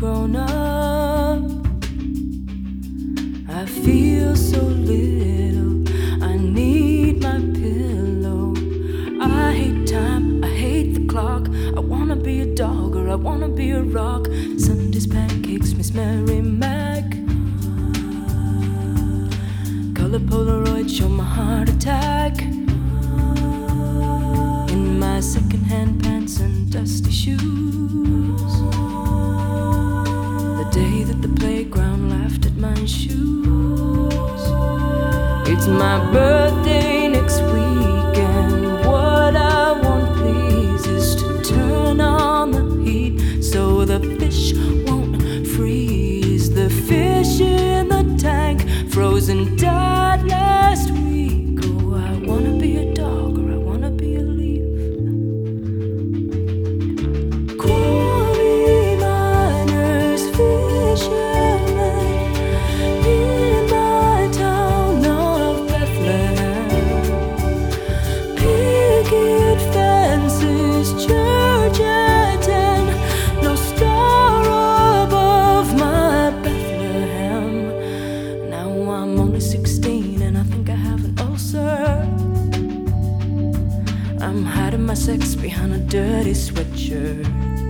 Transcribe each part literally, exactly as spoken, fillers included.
grown up. I feel so little, I need my pillow. I hate time, I hate the clock. I wanna be a dog or I wanna be a rock. Sunday's pancakes, Miss Mary Mac. Color Polaroid show my heart attack. In my secondhand pants and dusty shoes. The day that the playground laughed at my shoes. It's my birthday next weekend. What I want, please, is to turn on the heat so the fish won't freeze. The fish in the tank frozen died last week. Oh, I wanna be a dog or I wanna be a leaf. Quarry miners, fishermen in my town of Bethlehem. Picket fences, church at ten, no star above my Bethlehem. Now I'm only sixteen and I think I have an ulcer. I'm hiding my sex behind a dirty sweatshirt.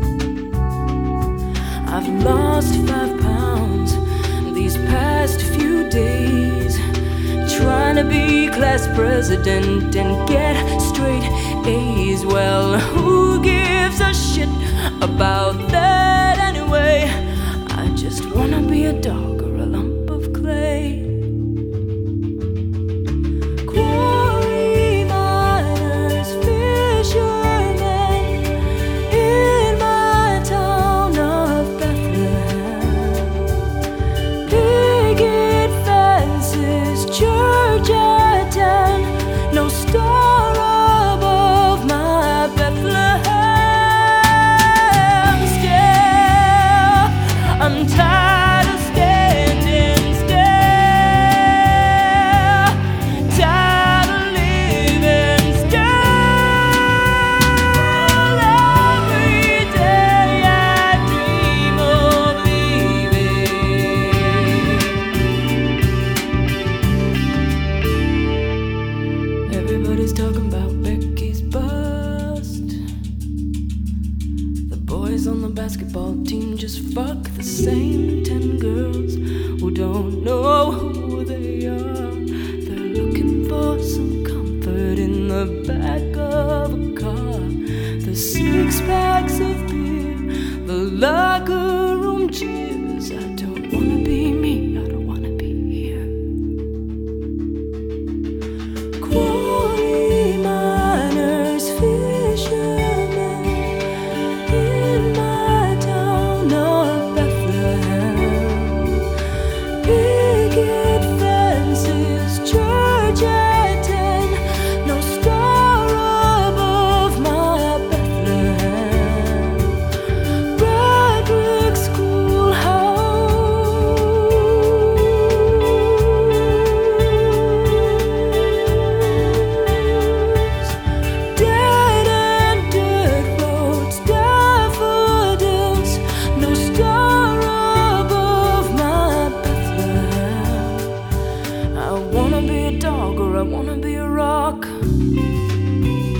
I've lost five pounds these past few days, trying to be class president and get straight A's. Well, who gives a shit about that anyway? I just wanna be a dog or a lump of clay. Quarry miners, fishermen in my town of Bethlehem. Picket fences, church at ten, no star above my Bethlehem. Still, I'm tired of standing still, tired of living still. Every day I dream of leaving. Everybody's talking about Becky's bust. The boys on the basketball team just fuck the same ten girls who don't know who they are. They're looking for some comfort in the back of a car. The six packs of beer, the locker room cheers. I don't wanna be me, I don't wanna be here. Quarry miners, fishermen in my town of Bethlehem. Picket fences, church at ten, no star above my Bethlehem. Red brick schoolhouse. Dead and dirt roads, daffodils, no star above my Bethlehem. I wanna be a dog or I wanna be a rock.